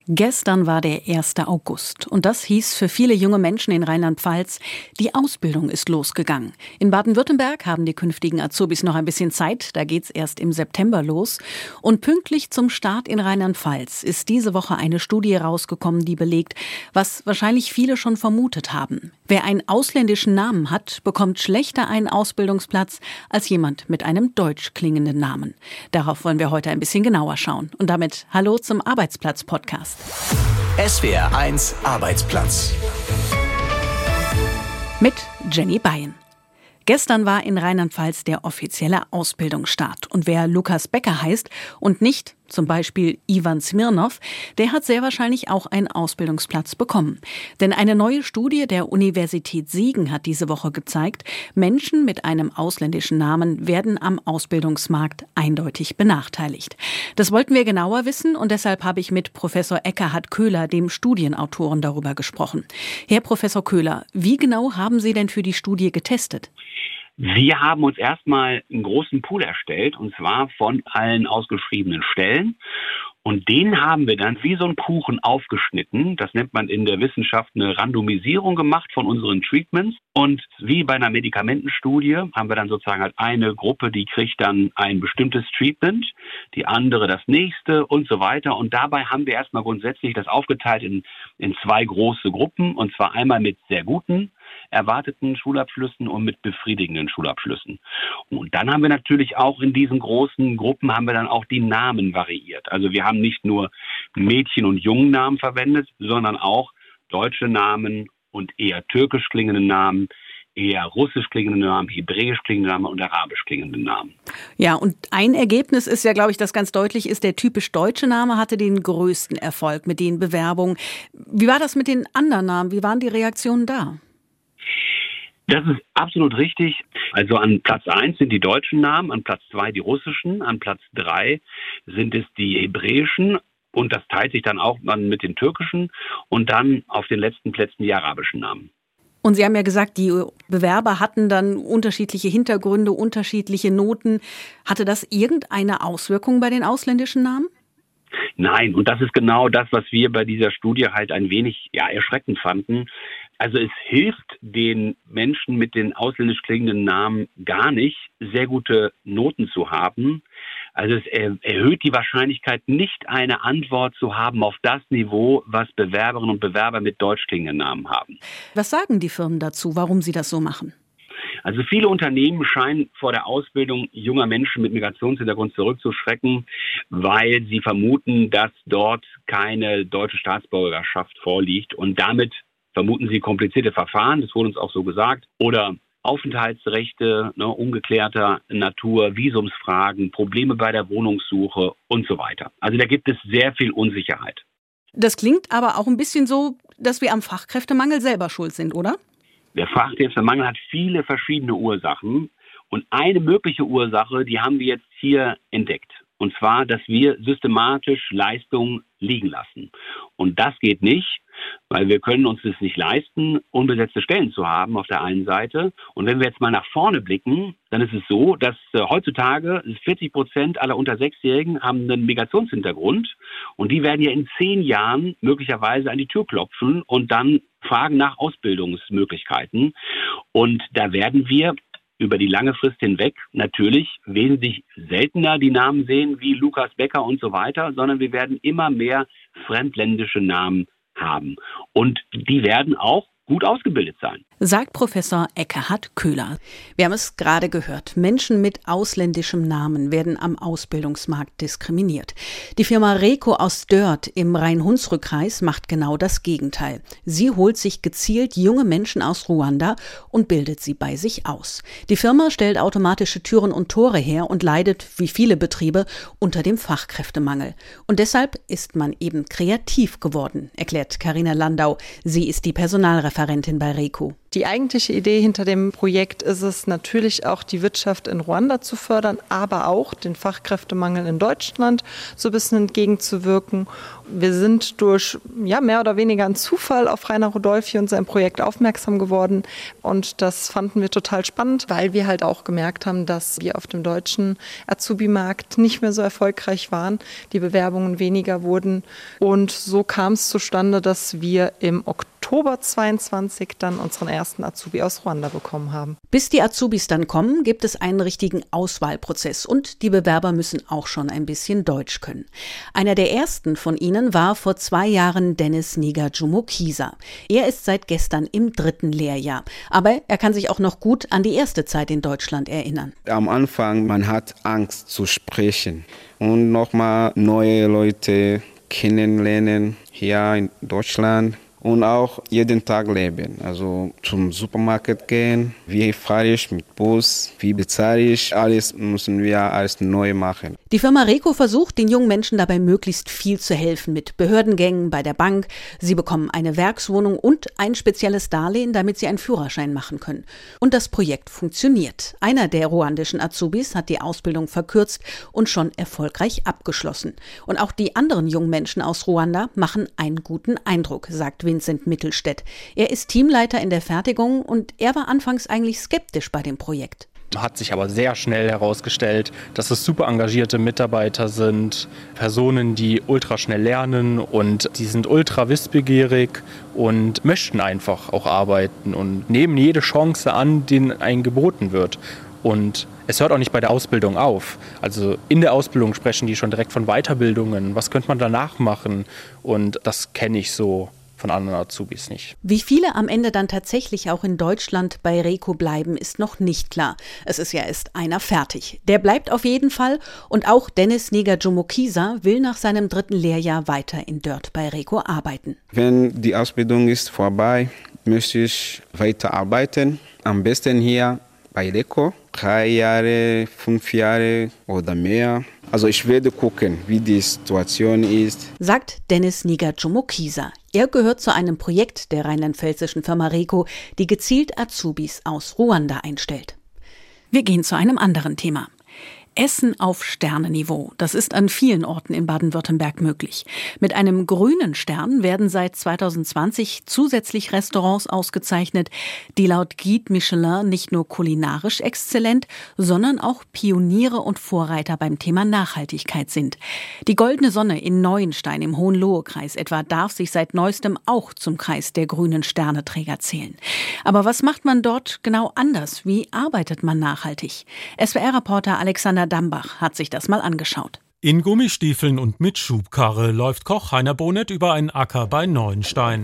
Gestern war der 1. August und das hieß für viele junge Menschen in Rheinland-Pfalz, die Ausbildung ist losgegangen. In Baden-Württemberg haben die künftigen Azubis noch ein bisschen Zeit, da geht's erst im September los. Und pünktlich zum Start in Rheinland-Pfalz ist diese Woche eine Studie rausgekommen, die belegt, was wahrscheinlich viele schon vermutet haben. Wer einen ausländischen Namen hat, bekommt schlechter einen Ausbildungsplatz als jemand mit einem deutsch klingenden Namen. Darauf wollen wir heute ein bisschen genauer schauen. Und damit hallo zum Arbeitsplatz-Podcast. SWR1 Arbeitsplatz mit Jenny Beyen. Gestern war in Rheinland-Pfalz der offizielle Ausbildungsstart. Und wer Lukas Becker heißt und nicht zum Beispiel Ivan Smirnov, der hat sehr wahrscheinlich auch einen Ausbildungsplatz bekommen. Denn eine neue Studie der Universität Siegen hat diese Woche gezeigt, Menschen mit einem ausländischen Namen werden am Ausbildungsmarkt eindeutig benachteiligt. Das wollten wir genauer wissen und deshalb habe ich mit Professor Ekkehard Köhler, dem Studienautoren, darüber gesprochen. Herr Professor Köhler, wie genau haben Sie denn für die Studie getestet? Wir haben uns erstmal einen großen Pool erstellt, und zwar von allen ausgeschriebenen Stellen. Und den haben wir dann wie so einen Kuchen aufgeschnitten. Das nennt man in der Wissenschaft eine Randomisierung gemacht von unseren Treatments. Und wie bei einer Medikamentenstudie haben wir dann sozusagen halt eine Gruppe, die kriegt dann ein bestimmtes Treatment, die andere das nächste und so weiter. Und dabei haben wir erstmal grundsätzlich das aufgeteilt in zwei große Gruppen. Und zwar einmal mit sehr guten erwarteten Schulabschlüssen und mit befriedigenden Schulabschlüssen. Und dann haben wir natürlich auch in diesen großen Gruppen haben wir dann auch die Namen variiert. Also wir haben nicht nur Mädchen- und Jungennamen verwendet, sondern auch deutsche Namen und eher türkisch klingende Namen, eher russisch klingende Namen, hebräisch klingende Namen und arabisch klingende Namen. Ja, und ein Ergebnis ist ja, glaube ich, das ganz deutlich ist, der typisch deutsche Name hatte den größten Erfolg mit den Bewerbungen. Wie war das mit den anderen Namen? Wie waren die Reaktionen da? Das ist absolut richtig. Also an Platz 1 sind die deutschen Namen, an Platz 2 die russischen, an Platz 3 sind es die hebräischen und das teilt sich dann auch mit den türkischen und dann auf den letzten Plätzen die arabischen Namen. Und Sie haben ja gesagt, die Bewerber hatten dann unterschiedliche Hintergründe, unterschiedliche Noten. Hatte das irgendeine Auswirkung bei den ausländischen Namen? Nein, und das ist genau das, was wir bei dieser Studie halt ein wenig erschreckend fanden. Also es hilft den Menschen mit den ausländisch klingenden Namen gar nicht, sehr gute Noten zu haben. Also es erhöht die Wahrscheinlichkeit, nicht eine Antwort zu haben auf das Niveau, was Bewerberinnen und Bewerber mit deutsch klingenden Namen haben. Was sagen die Firmen dazu, warum sie das so machen? Also viele Unternehmen scheinen vor der Ausbildung junger Menschen mit Migrationshintergrund zurückzuschrecken, weil sie vermuten, dass dort keine deutsche Staatsbürgerschaft vorliegt und damit vermuten sie komplizierte Verfahren, das wurde uns auch so gesagt, oder Aufenthaltsrechte ungeklärter Natur, Visumsfragen, Probleme bei der Wohnungssuche und so weiter. Also da gibt es sehr viel Unsicherheit. Das klingt aber auch ein bisschen so, dass wir am Fachkräftemangel selber schuld sind, oder? Der Fachkräftemangel hat viele verschiedene Ursachen. Und eine mögliche Ursache, die haben wir jetzt hier entdeckt. Und zwar, dass wir systematisch Leistungen liegen lassen. Und das geht nicht, weil wir können uns das nicht leisten, unbesetzte Stellen zu haben auf der einen Seite. Und wenn wir jetzt mal nach vorne blicken, dann ist es so, dass heutzutage 40% aller unter 6-Jährigen haben einen Migrationshintergrund. Und die werden ja in 10 Jahren möglicherweise an die Tür klopfen und dann fragen nach Ausbildungsmöglichkeiten. Und da werden wir über die lange Frist hinweg natürlich wesentlich seltener die Namen sehen wie Lukas Becker und so weiter, sondern wir werden immer mehr fremdländische Namen haben. Und die werden auch gut ausgebildet sein. Sagt Professor Ekkehard Köhler. Wir haben es gerade gehört. Menschen mit ausländischem Namen werden am Ausbildungsmarkt diskriminiert. Die Firma Reco aus Dörth im Rhein-Hunsrück-Kreis macht genau das Gegenteil. Sie holt sich gezielt junge Menschen aus Ruanda und bildet sie bei sich aus. Die Firma stellt automatische Türen und Tore her und leidet, wie viele Betriebe, unter dem Fachkräftemangel. Und deshalb ist man eben kreativ geworden, erklärt Carina Landau. Sie ist die Personalreferentin bei Reco. Die eigentliche Idee hinter dem Projekt ist es natürlich auch, die Wirtschaft in Ruanda zu fördern, aber auch den Fachkräftemangel in Deutschland so ein bisschen entgegenzuwirken. Wir sind durch mehr oder weniger einen Zufall auf Rainer Rudolphi und sein Projekt aufmerksam geworden und das fanden wir total spannend, weil wir halt auch gemerkt haben, dass wir auf dem deutschen Azubi-Markt nicht mehr so erfolgreich waren, die Bewerbungen weniger wurden und so kam es zustande, dass wir im Oktober 22 dann unseren ersten Azubi aus Ruanda bekommen haben. Bis die Azubis dann kommen, gibt es einen richtigen Auswahlprozess und die Bewerber müssen auch schon ein bisschen Deutsch können. Einer der ersten von ihnen war vor 2 Jahren Dennis Nigajumo-Kisa. Er ist seit gestern im 3. Lehrjahr, aber er kann sich auch noch gut an die erste Zeit in Deutschland erinnern. Am Anfang, man hat Angst zu sprechen und nochmal neue Leute kennenlernen hier in Deutschland. Und auch jeden Tag leben, also zum Supermarkt gehen, wie fahre ich mit Bus, wie bezahle ich, alles müssen wir alles neu machen. Die Firma Reco versucht, den jungen Menschen dabei möglichst viel zu helfen mit Behördengängen bei der Bank. Sie bekommen eine Werkswohnung und ein spezielles Darlehen, damit sie einen Führerschein machen können. Und das Projekt funktioniert. Einer der ruandischen Azubis hat die Ausbildung verkürzt und schon erfolgreich abgeschlossen. Und auch die anderen jungen Menschen aus Ruanda machen einen guten Eindruck, sagt Vincent Mittelstädt. Er ist Teamleiter in der Fertigung und er war anfangs eigentlich skeptisch bei dem Projekt. Hat sich aber sehr schnell herausgestellt, dass es super engagierte Mitarbeiter sind, Personen, die ultra schnell lernen und die sind ultra wissbegierig und möchten einfach auch arbeiten und nehmen jede Chance an, die ihnen geboten wird. Und es hört auch nicht bei der Ausbildung auf. Also in der Ausbildung sprechen die schon direkt von Weiterbildungen. Was könnte man danach machen? Und das kenne ich so von anderen Azubis nicht. Wie viele am Ende dann tatsächlich auch in Deutschland bei Reco bleiben, ist noch nicht klar. Es ist ja erst einer fertig. Der bleibt auf jeden Fall und auch Dennis Nigajumo-Kisa will nach seinem 3. Lehrjahr weiter in Dörth bei Reco arbeiten. Wenn die Ausbildung ist vorbei, möchte ich weiter arbeiten. Am besten hier bei Reco. 3 Jahre, 5 Jahre oder mehr. Also ich werde gucken, wie die Situation ist. Sagt Dennis Nigajumo-Kisa. Er gehört zu einem Projekt der rheinland-pfälzischen Firma Reco, die gezielt Azubis aus Ruanda einstellt. Wir gehen zu einem anderen Thema. Essen auf Sternenniveau. Das ist an vielen Orten in Baden-Württemberg möglich. Mit einem grünen Stern werden seit 2020 zusätzlich Restaurants ausgezeichnet, die laut Guide Michelin nicht nur kulinarisch exzellent, sondern auch Pioniere und Vorreiter beim Thema Nachhaltigkeit sind. Die Goldene Sonne in Neuenstein im Hohenlohe-Kreis etwa darf sich seit neuestem auch zum Kreis der grünen Sterneträger zählen. Aber was macht man dort genau anders? Wie arbeitet man nachhaltig? SWR-Reporter Alexander Dambach hat sich das mal angeschaut. In Gummistiefeln und mit Schubkarre läuft Koch Heiner Bonet über einen Acker bei Neuenstein.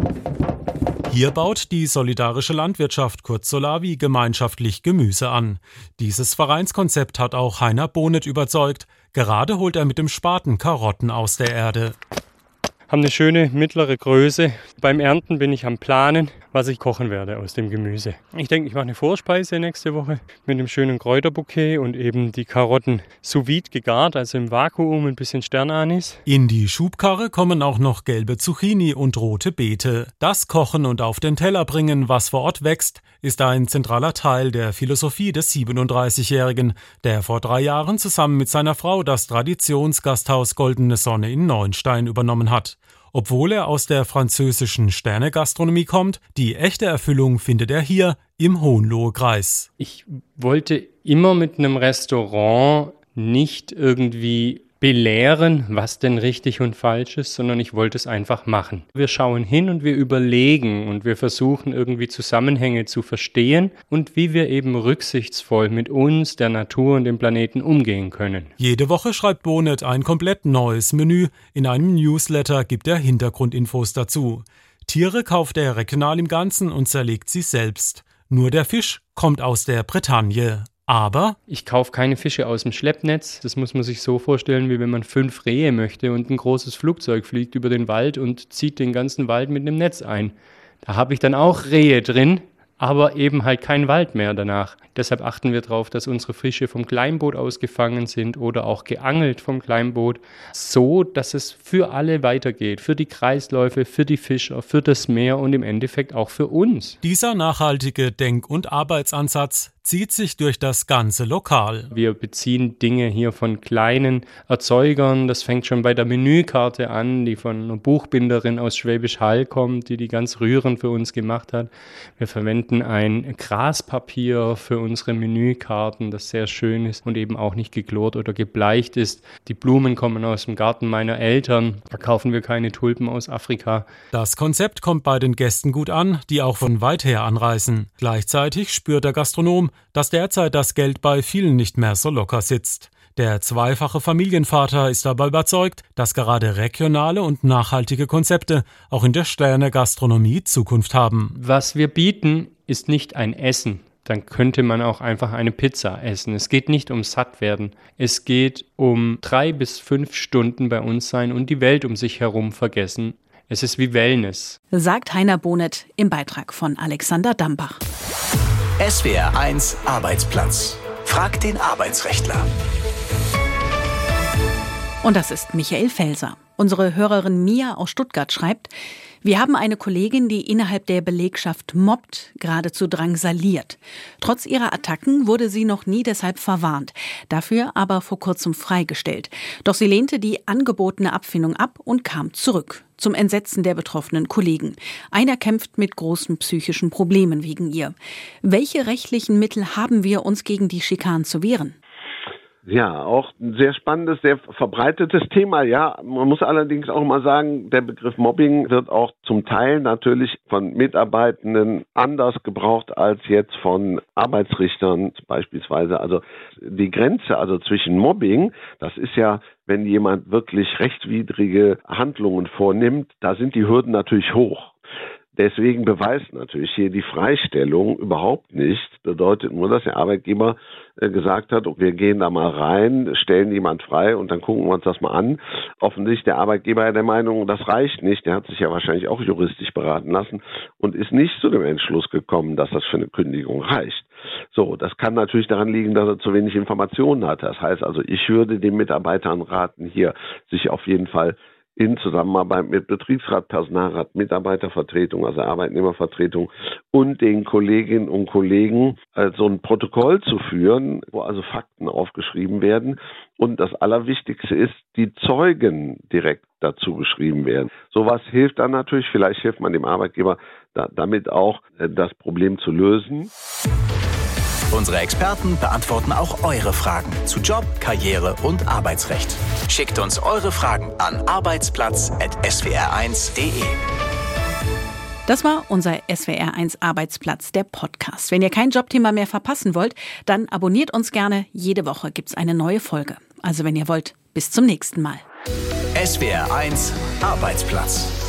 Hier baut die solidarische Landwirtschaft kurz Solavi gemeinschaftlich Gemüse an. Dieses Vereinskonzept hat auch Heiner Bonet überzeugt. Gerade holt er mit dem Spaten Karotten aus der Erde. Haben eine schöne mittlere Größe. Beim Ernten bin ich am Planen, was ich kochen werde aus dem Gemüse. Ich denke, ich mache eine Vorspeise nächste Woche mit einem schönen Kräuterbouquet und eben die Karotten sous vide gegart, also im Vakuum, ein bisschen Sternanis. In die Schubkarre kommen auch noch gelbe Zucchini und rote Beete. Das Kochen und auf den Teller bringen, was vor Ort wächst, ist ein zentraler Teil der Philosophie des 37-Jährigen, der vor 3 Jahren zusammen mit seiner Frau das Traditionsgasthaus Goldene Sonne in Neuenstein übernommen hat. Obwohl er aus der französischen Sternegastronomie kommt, die echte Erfüllung findet er hier im Hohenlohe-Kreis. Ich wollte immer mit einem Restaurant nicht irgendwie belehren, was denn richtig und falsch ist, sondern ich wollte es einfach machen. Wir schauen hin und wir überlegen und wir versuchen irgendwie Zusammenhänge zu verstehen und wie wir eben rücksichtsvoll mit uns, der Natur und dem Planeten umgehen können. Jede Woche schreibt Bonet ein komplett neues Menü. In einem Newsletter gibt er Hintergrundinfos dazu. Tiere kauft er regional im Ganzen und zerlegt sie selbst. Nur der Fisch kommt aus der Bretagne. Aber ich kaufe keine Fische aus dem Schleppnetz. Das muss man sich so vorstellen, wie wenn man 5 Rehe möchte und ein großes Flugzeug fliegt über den Wald und zieht den ganzen Wald mit einem Netz ein. Da habe ich dann auch Rehe drin, aber eben halt kein Wald mehr danach. Deshalb achten wir darauf, dass unsere Fische vom Kleinboot aus gefangen sind oder auch geangelt vom Kleinboot, so dass es für alle weitergeht, für die Kreisläufe, für die Fischer, für das Meer und im Endeffekt auch für uns. Dieser nachhaltige Denk- und Arbeitsansatz zieht sich durch das ganze Lokal. Wir beziehen Dinge hier von kleinen Erzeugern. Das fängt schon bei der Menükarte an, die von einer Buchbinderin aus Schwäbisch Hall kommt, die ganz rührend für uns gemacht hat. Wir verwenden ein Graspapier für unsere Menükarten, das sehr schön ist und eben auch nicht geklort oder gebleicht ist. Die Blumen kommen aus dem Garten meiner Eltern. Da kaufen wir keine Tulpen aus Afrika. Das Konzept kommt bei den Gästen gut an, die auch von weit her anreisen. Gleichzeitig spürt der Gastronom, dass derzeit das Geld bei vielen nicht mehr so locker sitzt. Der zweifache Familienvater ist aber überzeugt, dass gerade regionale und nachhaltige Konzepte auch in der Sterne-Gastronomie Zukunft haben. Was wir bieten, ist nicht ein Essen. Dann könnte man auch einfach eine Pizza essen. Es geht nicht um Sattwerden. Es geht um 3 bis 5 Stunden bei uns sein und die Welt um sich herum vergessen. Es ist wie Wellness. Sagt Heiner Bonet im Beitrag von Alexander Dambach. SWR 1 Arbeitsplatz. Frag den Arbeitsrechtler. Und das ist Michael Felser. Unsere Hörerin Mia aus Stuttgart schreibt: Wir haben eine Kollegin, die innerhalb der Belegschaft mobbt, geradezu drangsaliert. Trotz ihrer Attacken wurde sie noch nie deshalb verwarnt, dafür aber vor kurzem freigestellt. Doch sie lehnte die angebotene Abfindung ab und kam zurück. Zum Entsetzen der betroffenen Kollegen. Einer kämpft mit großen psychischen Problemen wegen ihr. Welche rechtlichen Mittel haben wir, uns gegen die Schikanen zu wehren? Ja, auch ein sehr spannendes, sehr verbreitetes Thema. Ja, man muss allerdings auch mal sagen, der Begriff Mobbing wird auch zum Teil natürlich von Mitarbeitenden anders gebraucht als jetzt von Arbeitsrichtern beispielsweise. Also die Grenze zwischen Mobbing, das ist ja, wenn jemand wirklich rechtswidrige Handlungen vornimmt, da sind die Hürden natürlich hoch. Deswegen beweist natürlich hier die Freistellung überhaupt nicht. Bedeutet nur, dass der Arbeitgeber gesagt hat, wir gehen da mal rein, stellen jemand frei und dann gucken wir uns das mal an. Offensichtlich der Arbeitgeber der Meinung, das reicht nicht. Der hat sich ja wahrscheinlich auch juristisch beraten lassen und ist nicht zu dem Entschluss gekommen, dass das für eine Kündigung reicht. So, das kann natürlich daran liegen, dass er zu wenig Informationen hat. Das heißt also, ich würde den Mitarbeitern raten, hier sich auf jeden Fall in Zusammenarbeit mit Betriebsrat, Personalrat, Mitarbeitervertretung, also Arbeitnehmervertretung und den Kolleginnen und Kollegen so ein Protokoll zu führen, wo also Fakten aufgeschrieben werden. Und das Allerwichtigste ist, die Zeugen direkt dazu beschrieben werden. Sowas hilft dann natürlich, vielleicht hilft man dem Arbeitgeber damit auch, das Problem zu lösen. Unsere Experten beantworten auch eure Fragen zu Job, Karriere und Arbeitsrecht. Schickt uns eure Fragen an arbeitsplatz@swr1.de. Das war unser SWR1 Arbeitsplatz, der Podcast. Wenn ihr kein Jobthema mehr verpassen wollt, dann abonniert uns gerne. Jede Woche gibt's eine neue Folge. Also wenn ihr wollt, bis zum nächsten Mal. SWR1 Arbeitsplatz.